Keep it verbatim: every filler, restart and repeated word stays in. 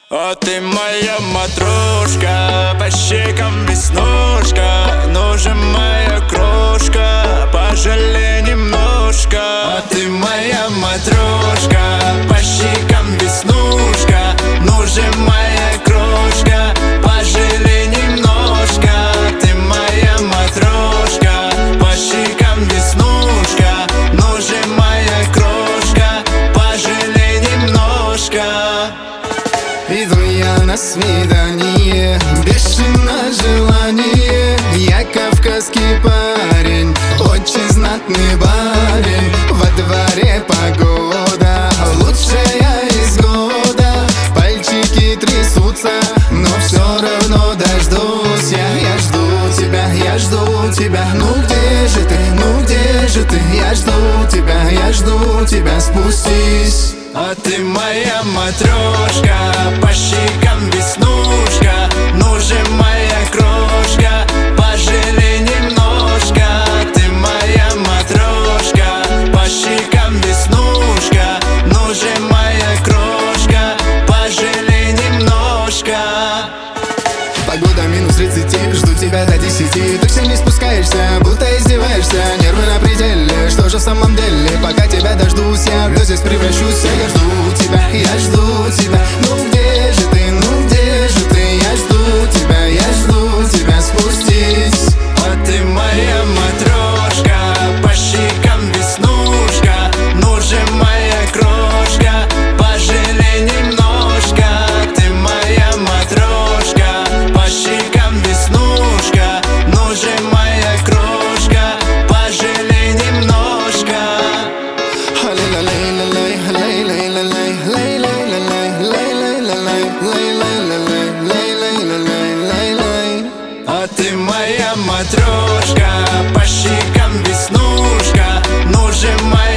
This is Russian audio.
О, ты моя матрошка, по щекам веснушка. Ну же, моя крошка, пожалей немножко. О, ты моя матрошка, по щекам веснушка. Ну же, моя крошка, пожалей немножко. Ты моя матрошка, по щекам веснушка. Ну же, моя крошка, пожалей немножко. Иду я на свидание, бешеное желание. Я кавказский парень, очень знатный барин. Во дворе погода, лучшая из года. Пальчики трясутся, но все равно дождусь я. Я жду тебя, я жду тебя. Ну где же ты, ну где же ты? Я жду тебя, я жду тебя, спустись. А ты моя матрошка, по щекам веснушка. Ну же, моя крошка, пожалей немножко. Ты моя матрошка, по щекам веснушка. Ну же, моя крошка, пожалей немножко. Погода минус тридцать, жду тебя до десяти. Ты все не спускаешься, будто издеваешься. Нервы на пределе, что же в самом деле? Пока тебя дождусь, я в здесь превращусь. Я жду тебя, я жду тебя. Ну где же ты, ну где же ты? Я жду тебя, я жду тебя, спустись. А ты моя матрошка, по щекам веснушка. Ну же, моя крошка, пожалей немножко. Ты моя матрошка, по щекам веснушка. Ну же, моя крошка, пожалей немножко. А ты моя матрошка, по щекам веснушка. Ну же, моя